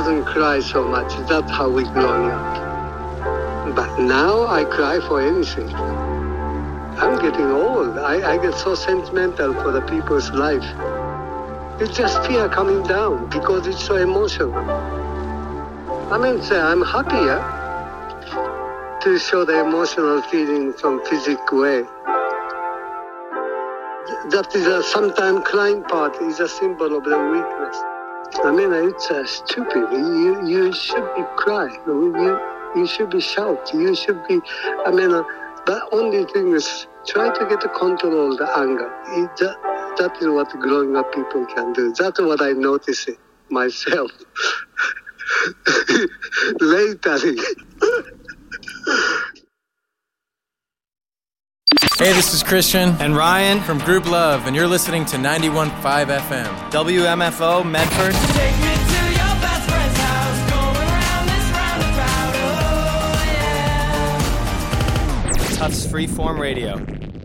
doesn't cry so much. That's how we growing up. But now I cry for anything. I'm getting old. I get so sentimental for the people's life. It's just fear coming down because it's so emotional. I mean, I'm happier to show the emotional feeling from physical way. That is sometimes crying part is a symbol of the weakness. I mean, it's stupid. You should be crying. You should be shout. You should be, the only thing is try to get control of the anger. That is what growing up people can do. That's what I notice it myself. Later. Hey, this is Christian and Ryan from Group Love, and you're listening to 91.5 FM. WMFO Medford. Take me to your best friend's house, going around this roundabout, oh yeah. Tufts Freeform Radio.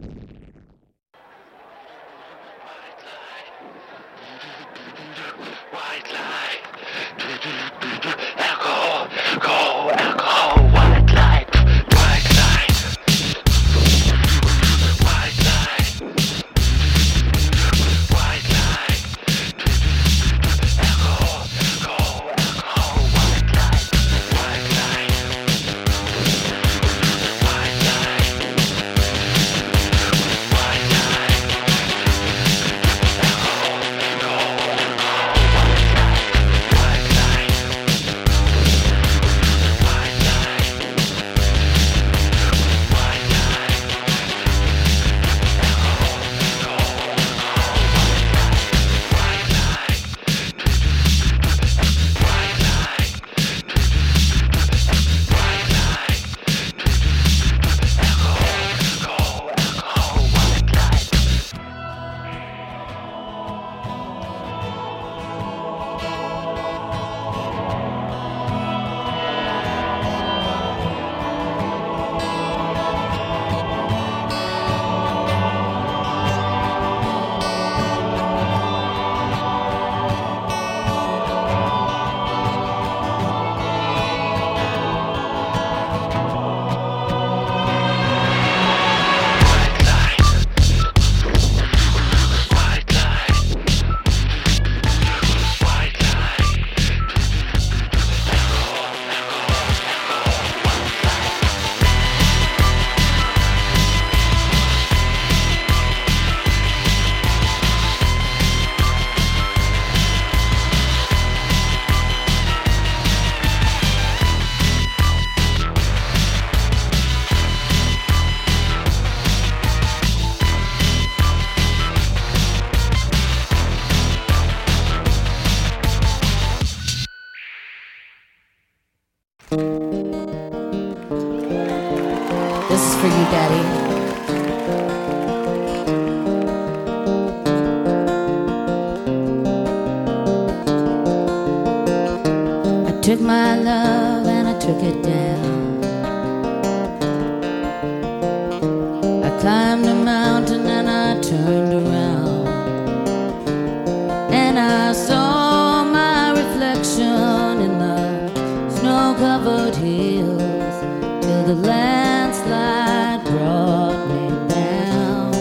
This is for you, Daddy. I took my love and I took it down. I climbed a mountain and I turned around, and I saw my reflection in the snow-covered hills till the landslide brought me down.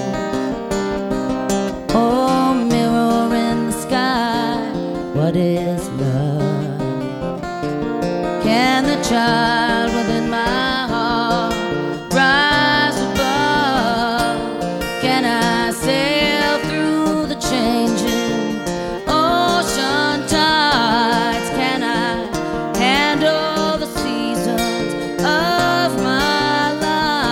Oh, mirror in the sky, what is love? Can the child within my heart rise above? Can I sail through the changing ocean tides? Can I handle the seasons of my life?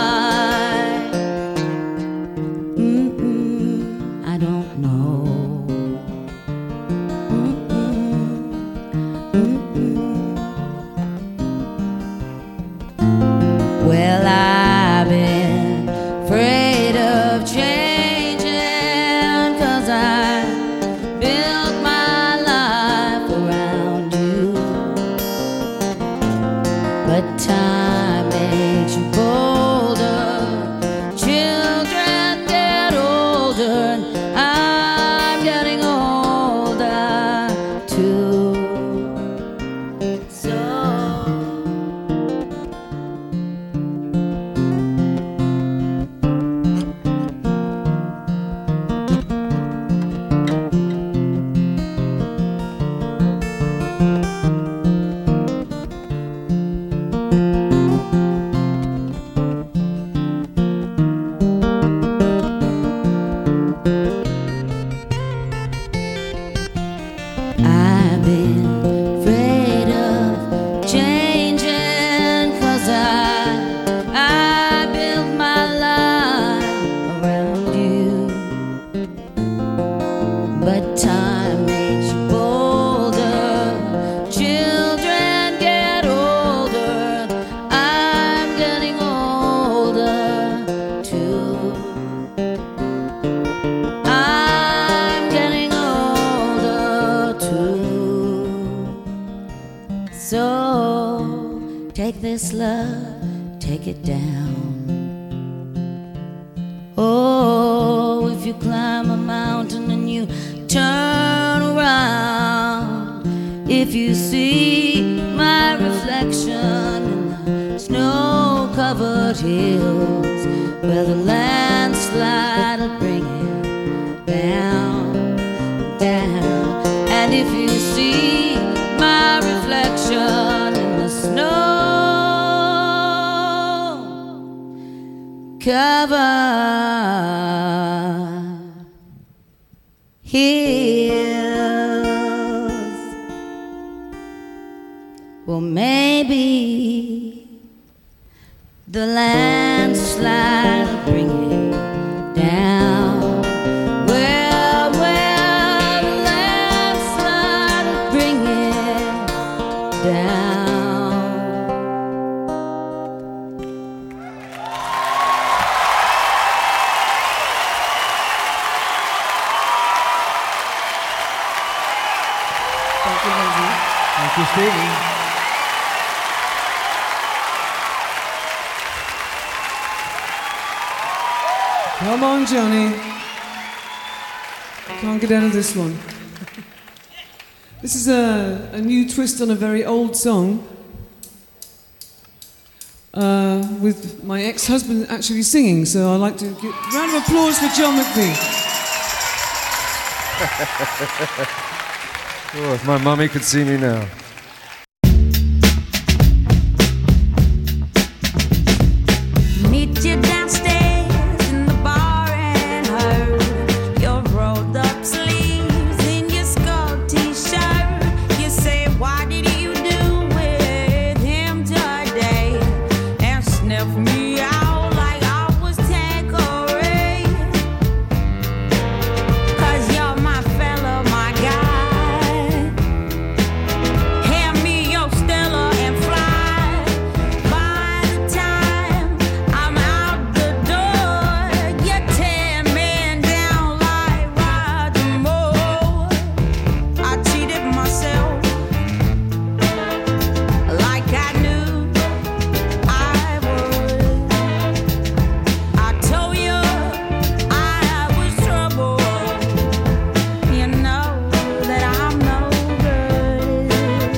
take it down. Oh, if you climb a mountain and you turn around, if you see my reflection in the snow-covered hills, well, the landslide will bring it down, down. And if you see my reflection in the snow-covered hills, well, maybe the landslide will bring it down. Well, the landslide will bring it down. Thank you, Lindsay. Thank you, Stevie. Come on, Johnny. Can't get out of this one. This is a new twist on a very old song, with my ex-husband actually singing, so I'd like to give a round of applause for John McVie. Oh, if my mommy could see me now. Meet you downstairs in the bar and heard your rolled up sleeves in your skull t-shirt. You say, what did you do with him today? And sniff me out like I was Tanqueray. 'Cause you're my fella, my guy. Hand me your Stella and fly. By the time I'm out the door, you're 10 men down like Roger Moore. I cheated myself like I knew I would. I told you I was trouble. You know that I'm no good.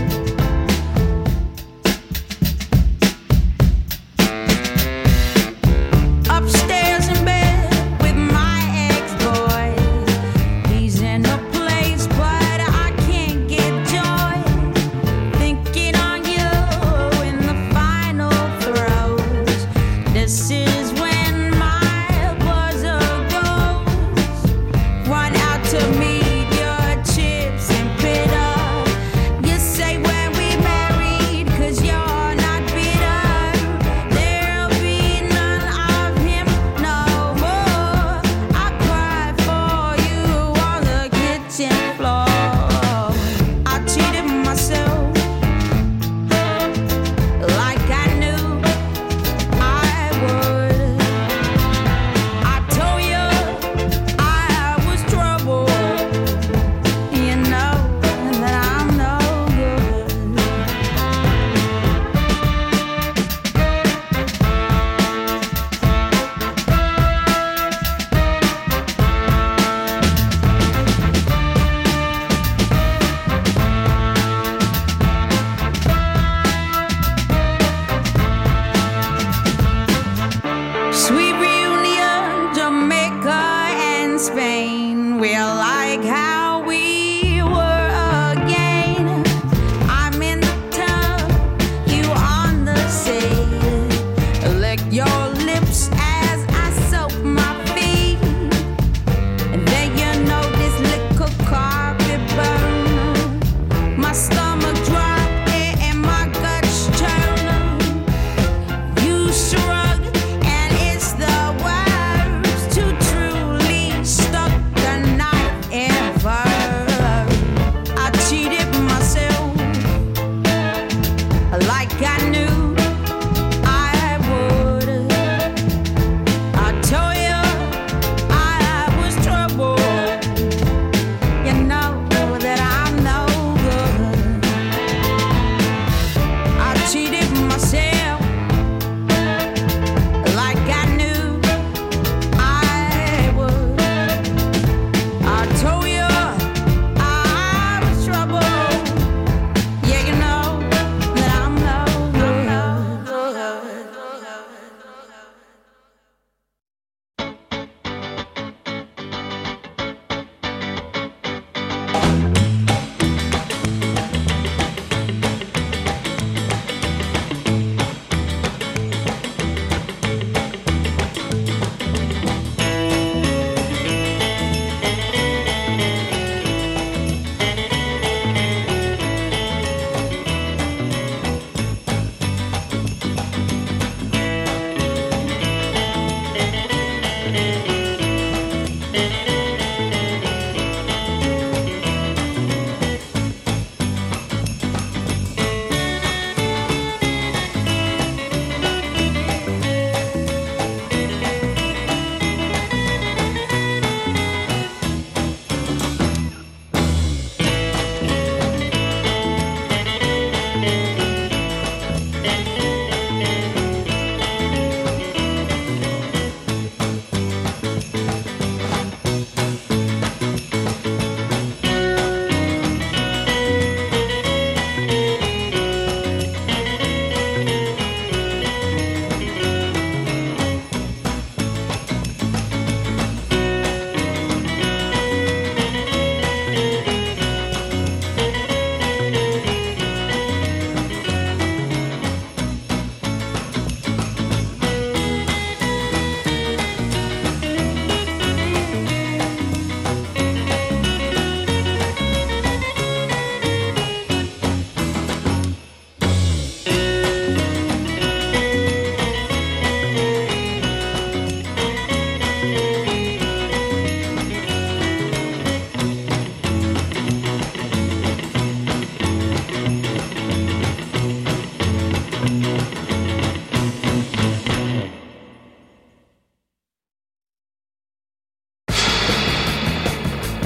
Upstairs in bed with my ex-boy. He's in a place, but I can't get joy. Thinking on you in the final throes. This is when my buzzer goes. Run out to meet your chips and bitter. You say when we married, 'cause you're not bitter. There'll be none of him no more. I cried for you on the kitchen floor. I cheated myself like I knew I would. I told you I was trouble. You know that I'm no good. Sweet reunion, Jamaica and Spain. We're like how we were again. I'm in the tub, you on the sea. Lick your lips as I soak my feet. And then you know this little carpet burn. My stomach drop and my guts turn. You shrug and it's the worst to truly stuck the knife ever. I cheated myself like I knew I would.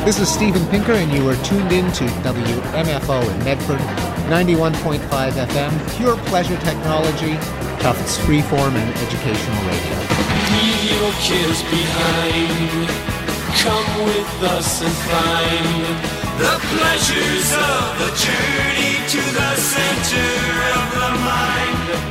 This is Steven Pinker, and you are tuned in to WMFO in Medford, 91.5 FM, pure pleasure technology, Tufts freeform and educational radio. Leave your cares behind. Come with us and find the pleasures of the journey to the center of the mind.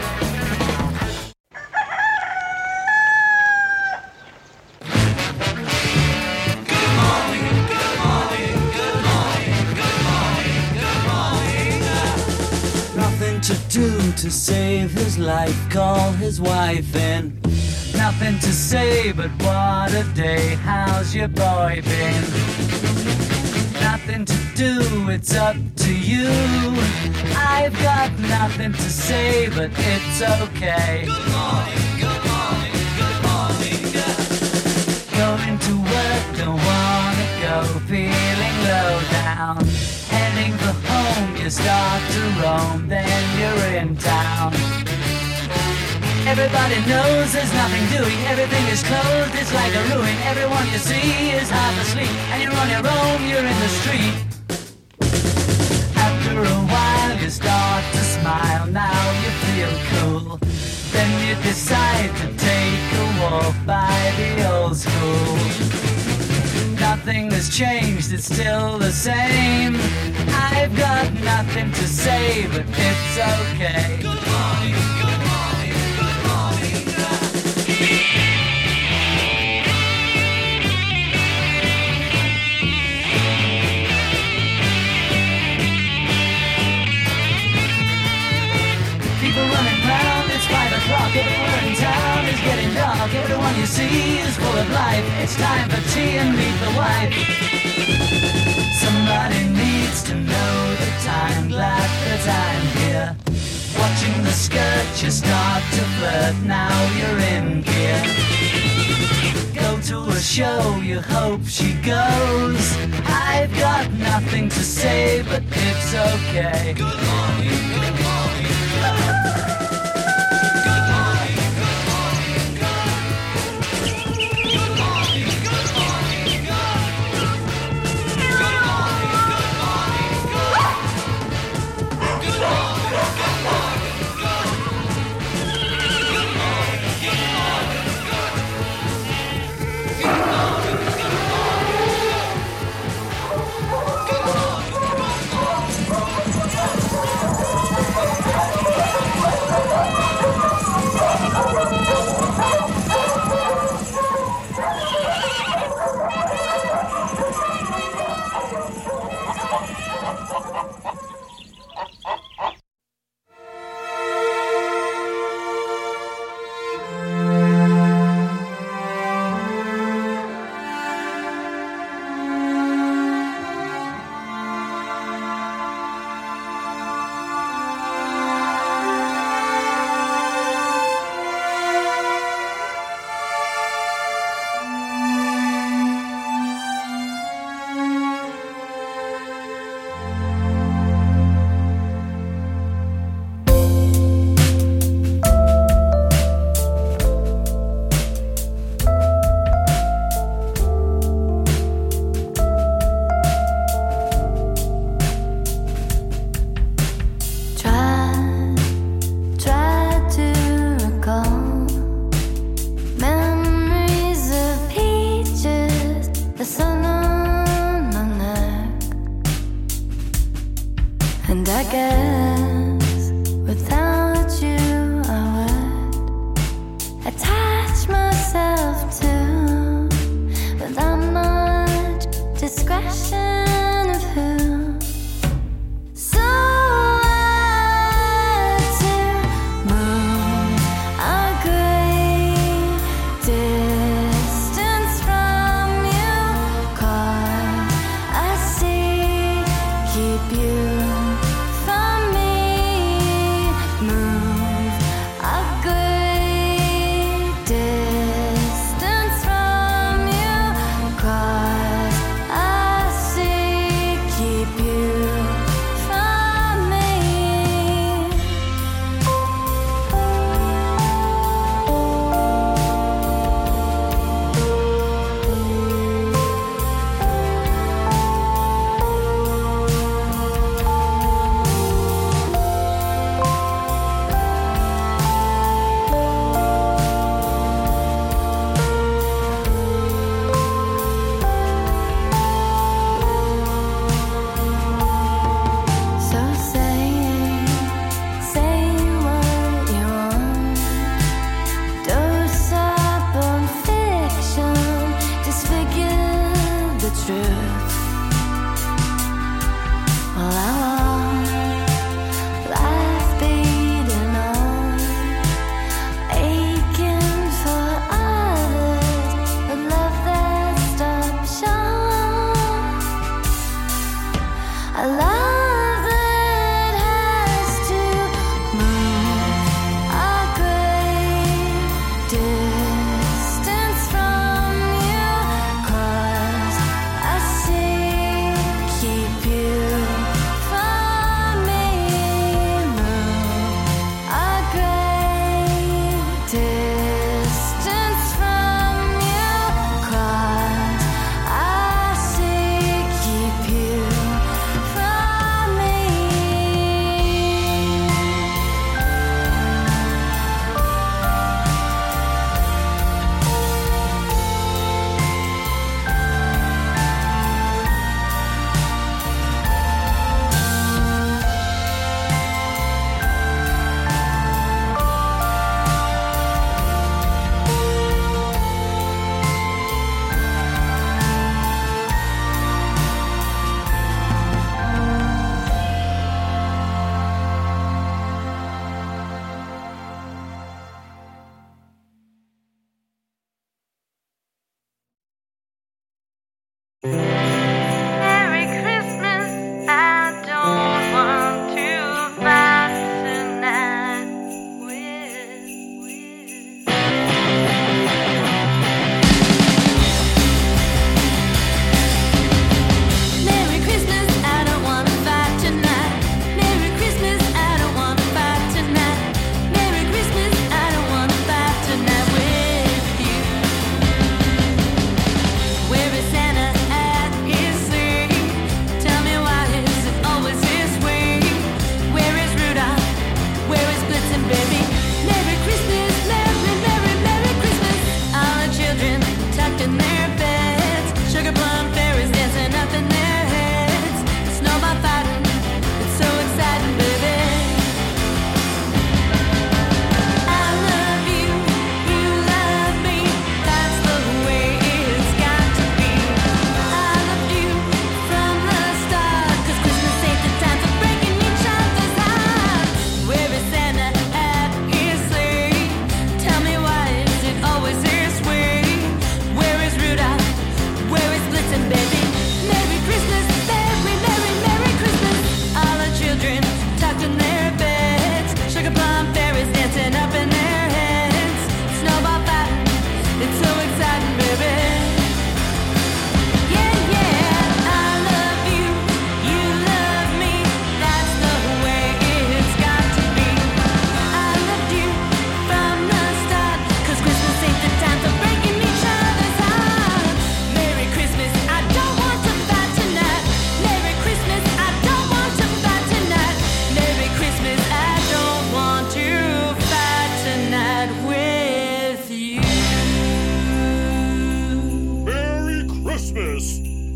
To do to save his life, call his wife in. Nothing to say but what a day, how's your boy been? Nothing to do, it's up to you. I've got nothing to say but it's okay. Good morning, good morning, good morning. Going to work, don't wanna go, feeling low down. Heading for home, you start to roam, then you're in town. Everybody knows there's nothing doing, everything is closed, it's like a ruin. Everyone you see is half asleep, and you're on your own, you're in the street. After a while you start to smile, now you feel cool. Then you decide to take a walk by the old school. Nothing has changed, it's still the same. I've got nothing to say, but it's okay. Good morning, good morning, good morning. People running round, it's 5 o'clock. Everywhere in town is getting dark. Everyone you see is full of life. It's time for tea and meet the wife. Somebody needs to know the time, glad that I'm here. Watching the skirt, you start to flirt, now you're in gear. Go to a show, you hope she goes. I've got nothing to say, but it's okay. Good morning, good morning. Distance from you, 'cause I see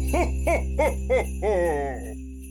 ho, ho, ho, ho, ho.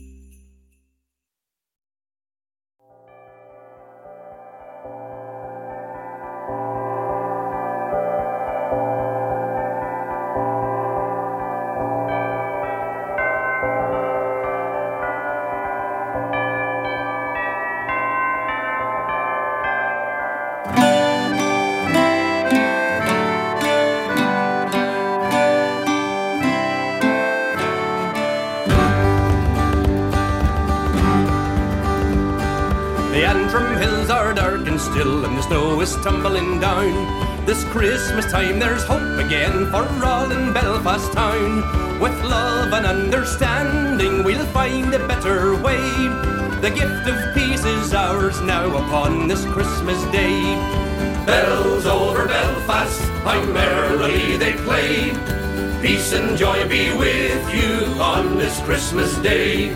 Still and the snow is tumbling down. This Christmas time there's hope again for all in Belfast town. With love and understanding we'll find a better way. The gift of peace is ours now upon this Christmas day. Bells over Belfast, how merrily they play. Peace and joy be with you on this Christmas day.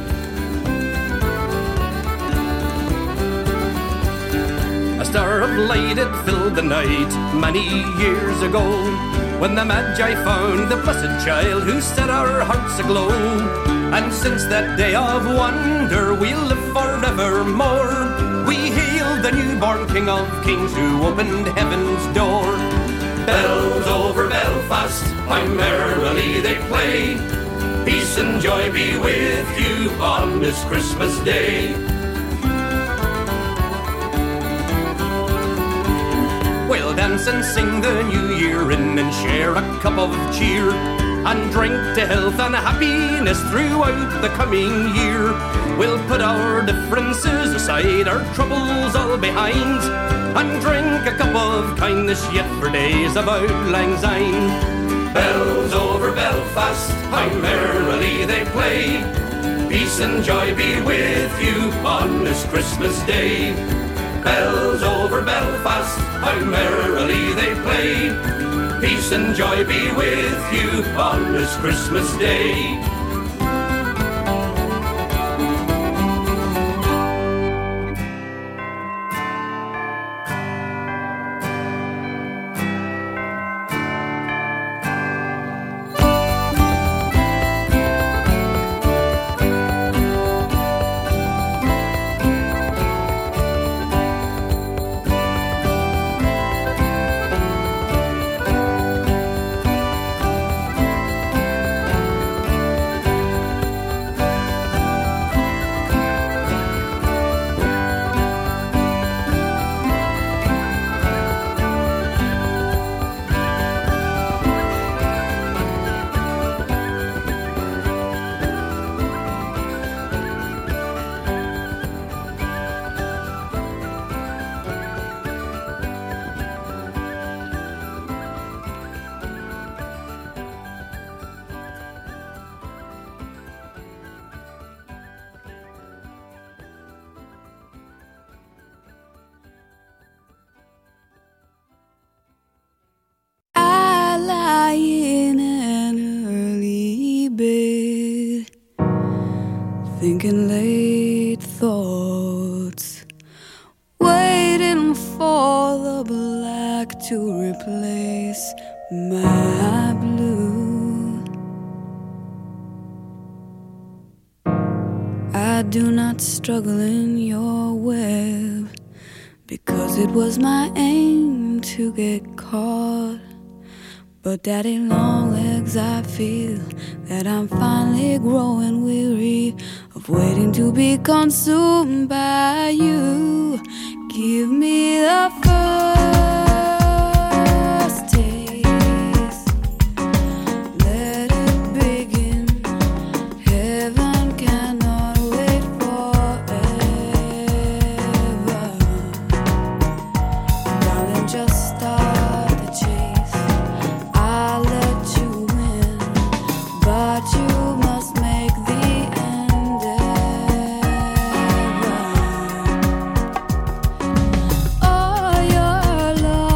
A star of light it filled the night many years ago, when the Magi found the blessed child who set our hearts aglow. And since that day of wonder we'll live forevermore. We hail the newborn King of Kings who opened heaven's door. Bells over Belfast, how merrily they play. Peace and joy be with you on this Christmas day. We'll dance and sing the new year in and share a cup of cheer, and drink to health and happiness throughout the coming year. We'll put our differences aside, our troubles all behind, and drink a cup of kindness yet for days of auld lang syne. Bells over Belfast, how merrily they play. Peace and joy be with you on this Christmas day. Bells over Belfast, how merrily they play. Peace and joy be with you on this Christmas day. thinking late thoughts, waiting for the black to replace my blue. I do not struggle in your web, because it was my aim to get caught. But daddy long legs, I feel that I'm finally growing weary of waiting to be consumed by you. Give me the first taste, let it begin. Heaven cannot wait forever. Darling, just start the chase. I'll let you win, but you must make the endeavor. Oh, your love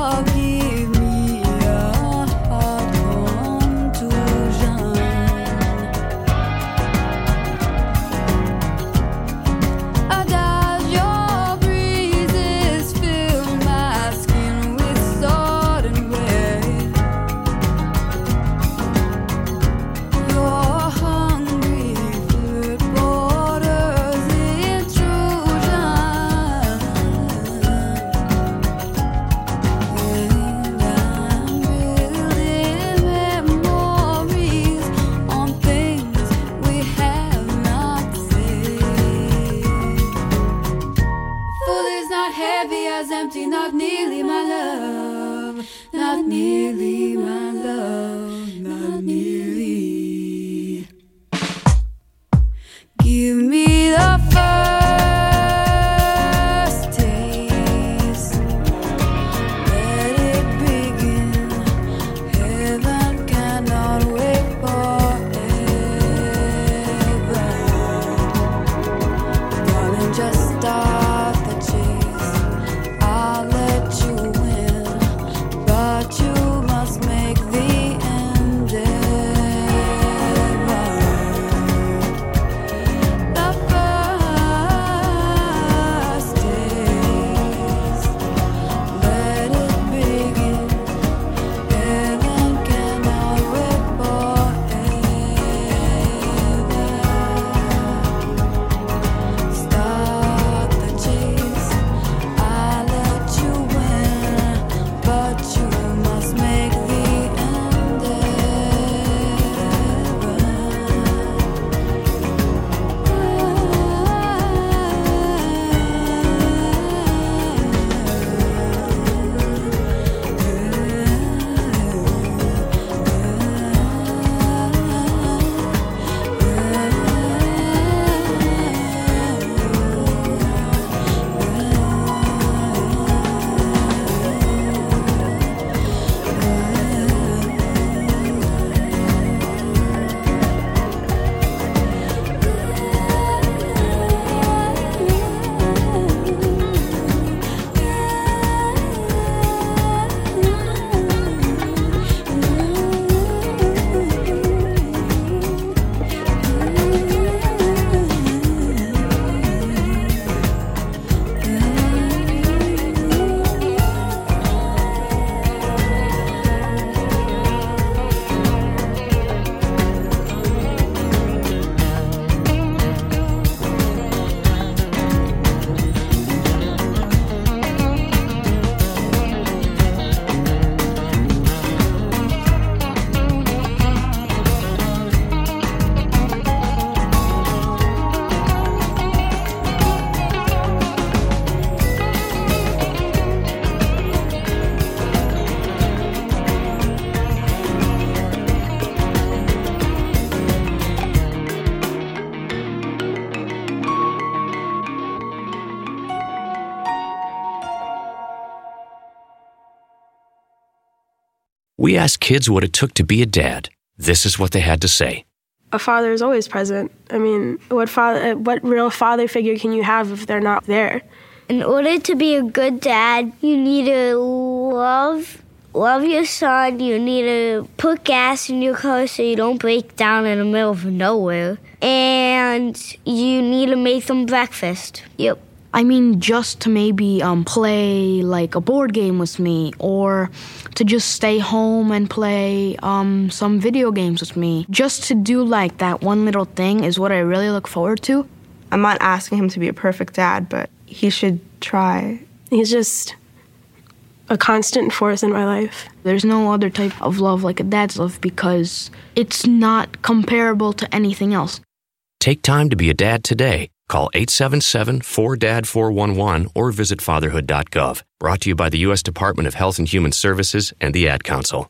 We asked kids what it took to be a dad. This is what they had to say. A father is always present. I mean, what real father figure can you have if they're not there? In order to be a good dad, you need to love your son. You need to put gas in your car so you don't break down in the middle of nowhere. And you need to make them breakfast. Yep. I mean, just to maybe play like a board game with me, or to just stay home and play some video games with me. Just to do like that one little thing is what I really look forward to. I'm not asking him to be a perfect dad, but he should try. He's just a constant force in my life. There's no other type of love like a dad's love because it's not comparable to anything else. Take time to be a dad today. Call 877-4DAD-411 or visit fatherhood.gov. Brought to you by the U.S. Department of Health and Human Services and the Ad Council.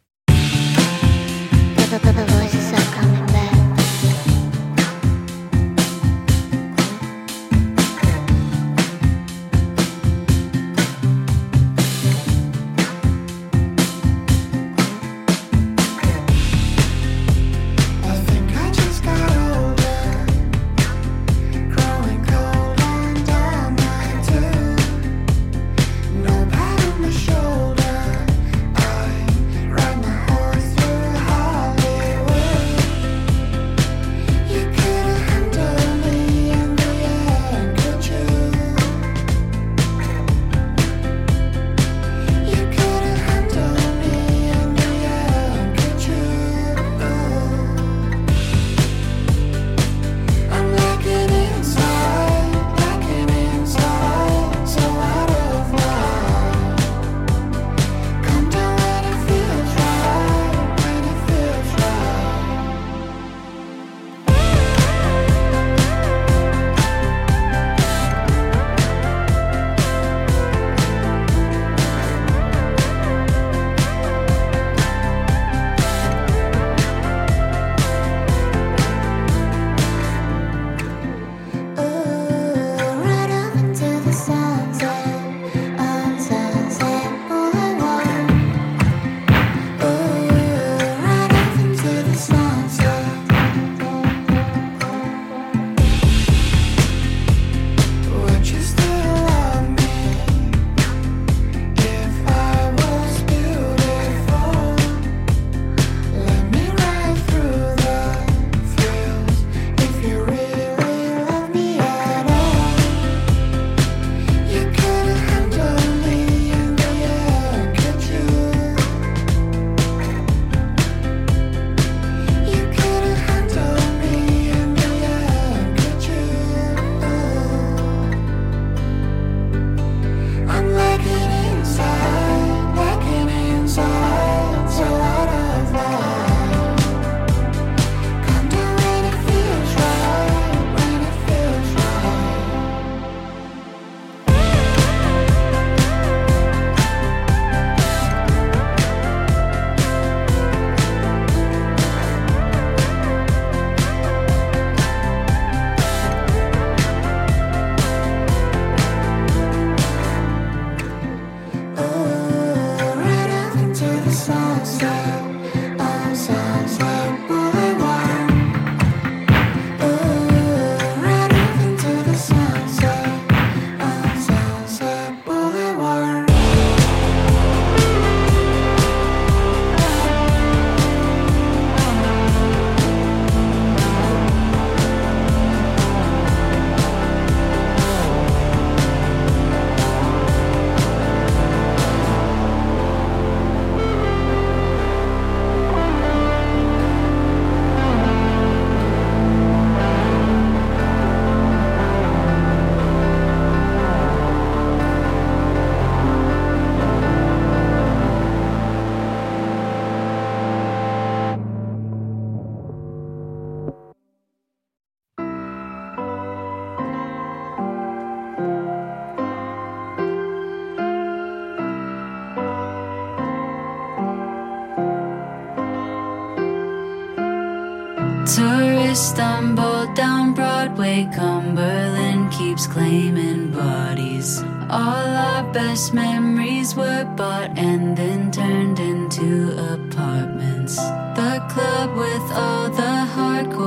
Tourists stumble down Broadway, Cumberland keeps claiming bodies. All our best memories were bought and then turned into a party.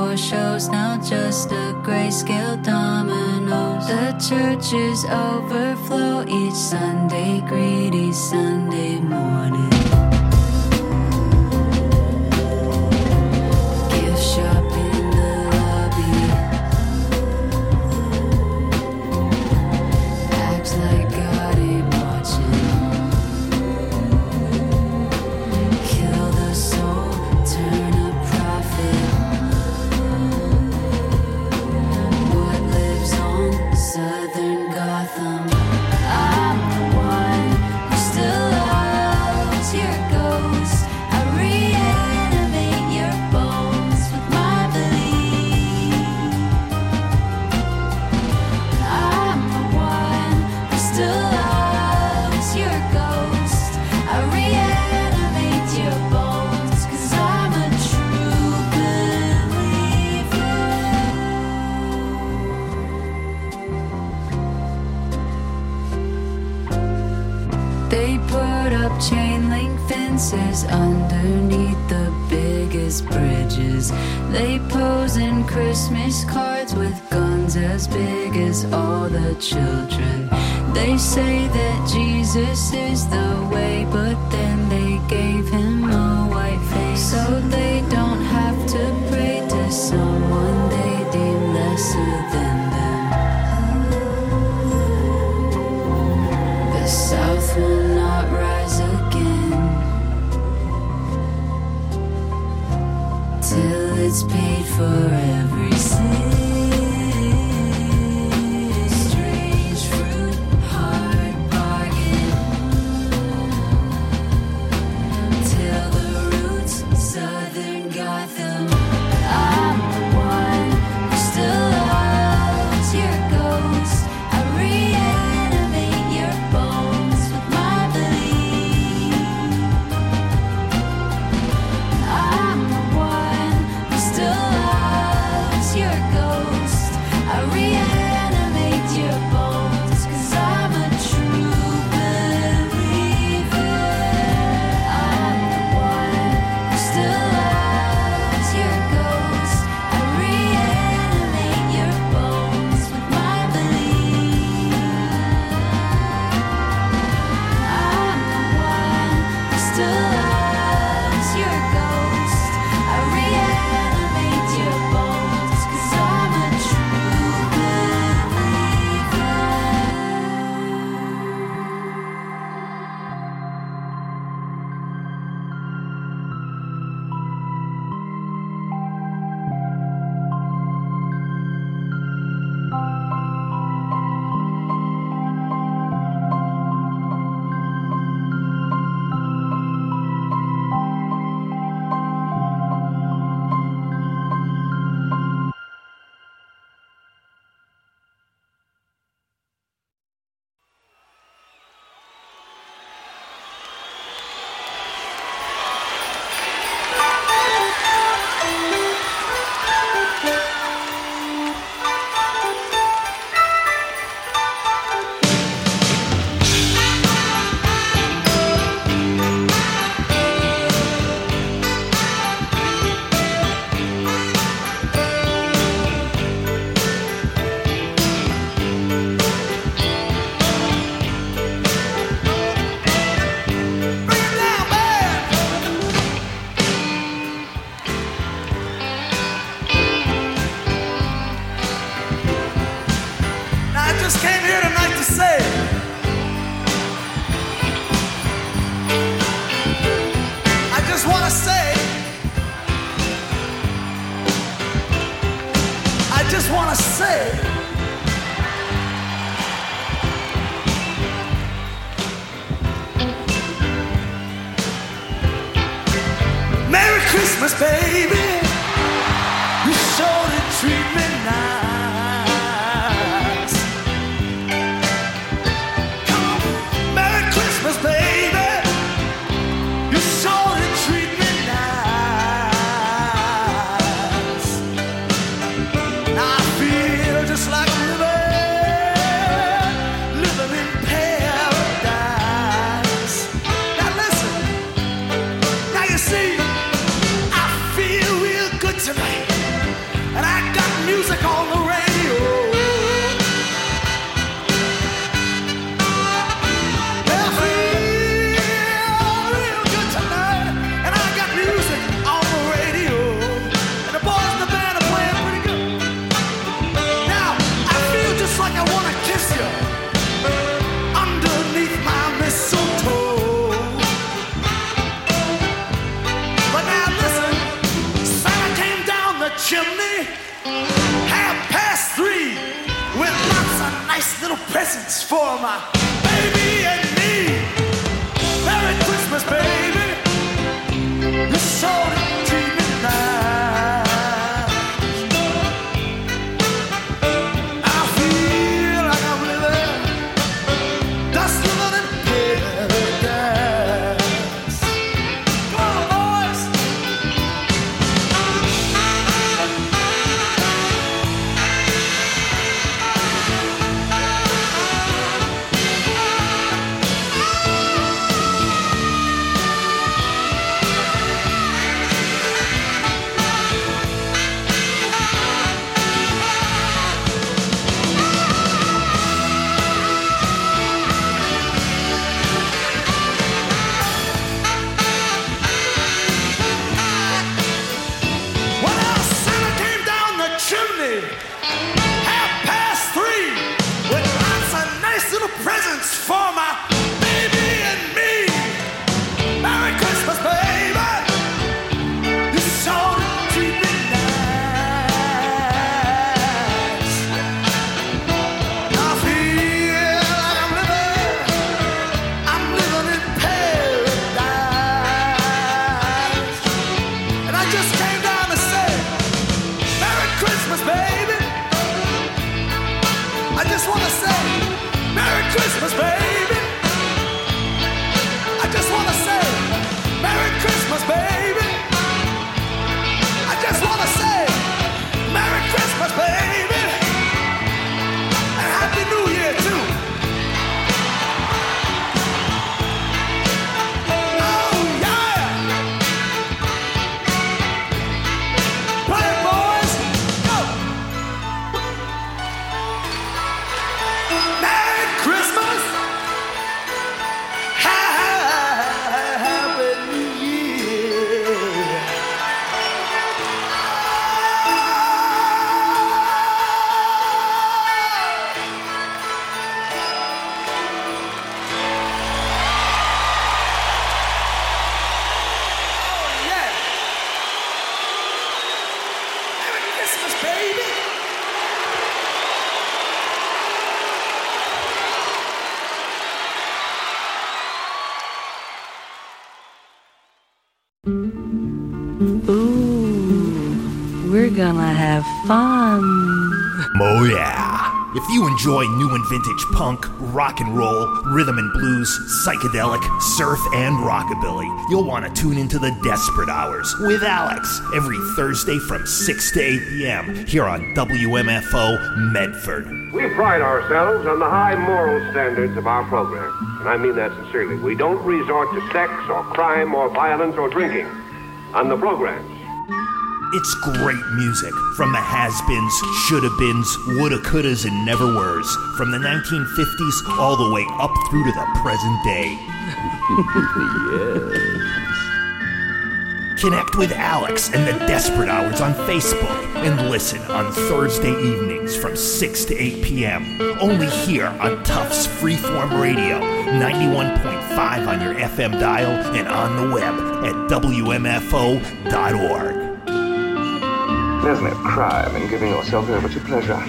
more shows, now just a grayscale dominoes. The churches overflow each Sunday, greedy Sunday morning. Gift shop in the lobby, acts like God ain't watching. Kill the soul, turn a profit. What lives on Southern Gotham? I'm the one who still loves your ghost. I reanimate your bones with my belief. I'm the one who still loves your ghost. I reanimate your bones 'cause I'm a true believer. They put up chain link fences underneath the biggest bridges. They pose in Christmas cards with guns as big as all the children. They say that Jesus is the way, but then they gave him a white face, so they don't have to pray to someone they deem lesser than them. The South will not rise again till it's paid for every sin. Strange fruit, hard bargain, till the roots, Southern Gotham. I'm the one who still loves your ghost. I reanimate your bones with my belief. I'm the one who still loves your ghost. I reanimate your bones 'cause I'm a true believer. I'm the one who still loves your ghost. I reanimate your bones with my belief. I'm the one who still loves your ghost. I reanimate your bones 'cause I'm a true believer. I just came here tonight to say I just want to say I just want to say Merry Christmas, baby. You sure did treat me nice. Come on, Merry Christmas, baby. You sure did treat me nice. I feel just like I'm living in paradise. Now listen, now you see, I feel real chimney, 3:30, with lots of nice little presents for my baby and me. Merry Christmas, baby. You sure did treat me nice. I feel like I'm living, just living in paradise. Come on, boys. Chimney, 3:30, with lots of nice little presents for my baby and me. Merry Christmas, baby. You sure did treat me nice. I feel like I'm living in paradise. And I just came down to say, Merry Christmas, baby. I just want to say, Merry Christmas, baby. I just want to say, Merry Christmas, baby. I just want to say, Merry Christmas, baby. And Happy New Year, too. Oh, yeah. Play it, boys. Merry Christmas, Happy New Year. Oh, yeah. Merry Christmas, baby. Ooh, we're gonna have fun. Oh yeah. If you enjoy new and vintage punk, rock and roll, rhythm and blues, psychedelic, surf, and rockabilly, you'll want to tune into the Desperate Hours with Alex every Thursday from 6 to 8 p.m. here on WMFO Medford. We pride ourselves on the high moral standards of our program, and I mean that sincerely. We don't resort to sex or crime or violence or drinking on the programs. It's great music from the has-beens, shoulda-beens, woulda-couldas, and never-weres, from the 1950s all the way up through to the present day. Yes. Connect with Alex and the Desperate Hours on Facebook and listen on Thursday evenings from 6 to 8 p.m. Only here on Tufts Freeform Radio, 91.5 on your FM dial and on the web at WMFO.org. There's no crime in giving yourself over to pleasure.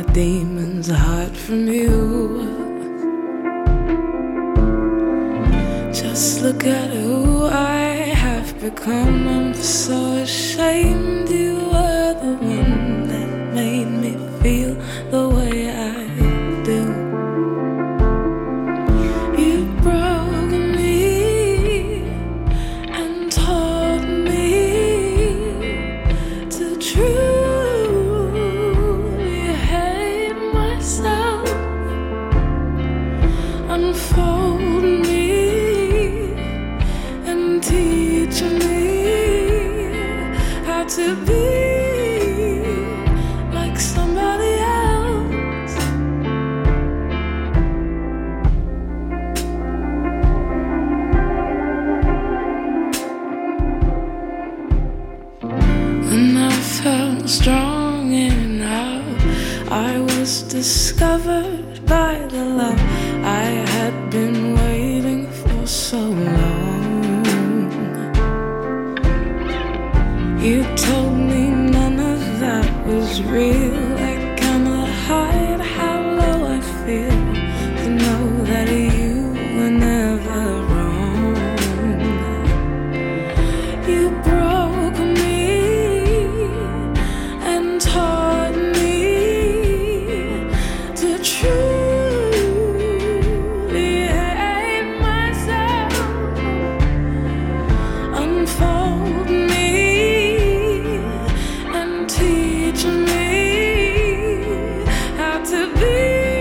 demons hide from you. Just look at who I have become. I'm so ashamed you were the one that made me feel the way I do. You broke me and taught me to truly hate myself. Unfold me and teach me how to be like somebody else. When I felt strong enough, I was discovered by the love I had been waiting for so long. You told me none of that was real. I cannot hide how low I feel to know that you were never wrong. You broke me and taught me to truly hate myself. Unfold me and teach me how to be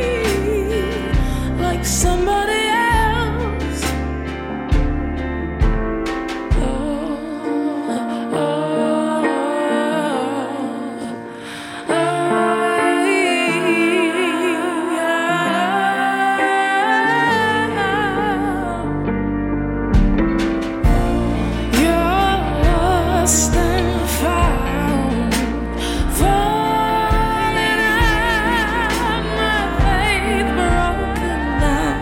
like somebody else. You're lost and found, falling out, my faith broken down,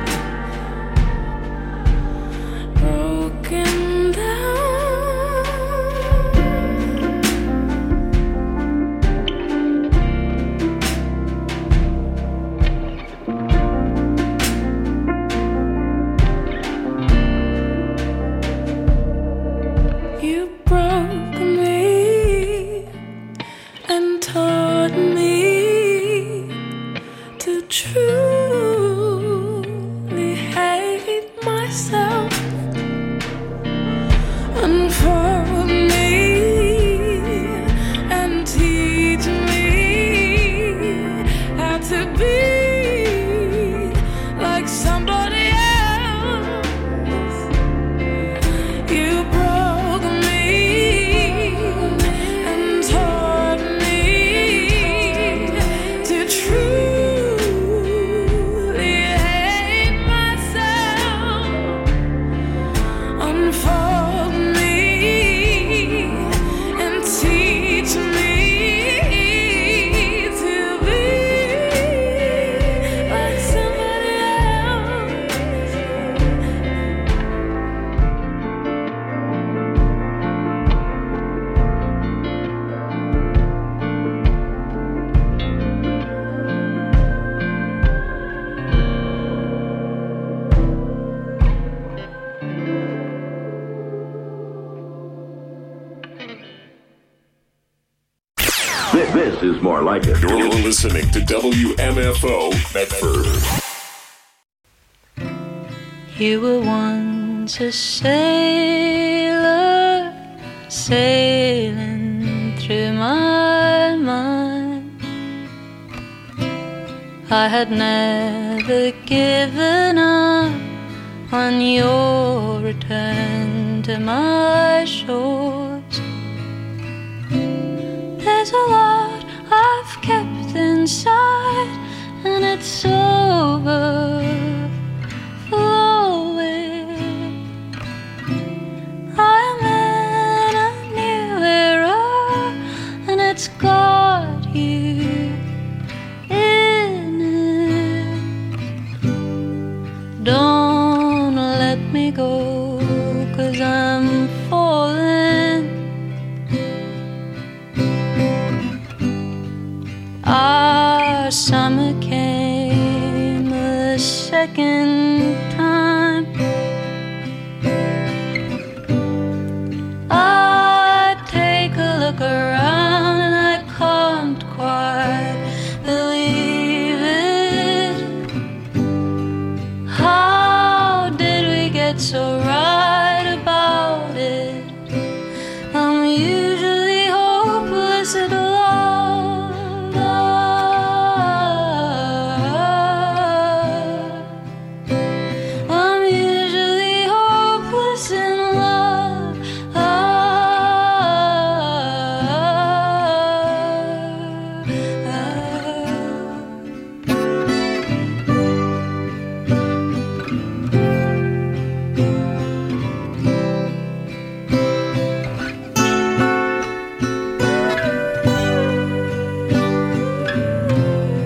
broken down. You broke me and taught me to truly hate myself. Unfold me and teach me how to be like somebody else. You broke me and taught me to truly hate myself. Unfold me and teach me to be like somebody else. This is more like it. You're listening to WMFO Medford. You were once a sailor sailing through my mind. I had never given up on your return to my shores. There's a lot I've kept inside, and it's overflowing. I'm in a new era, and it's got you in it. Don't let me go, 'cause I'm falling. I our summer came a second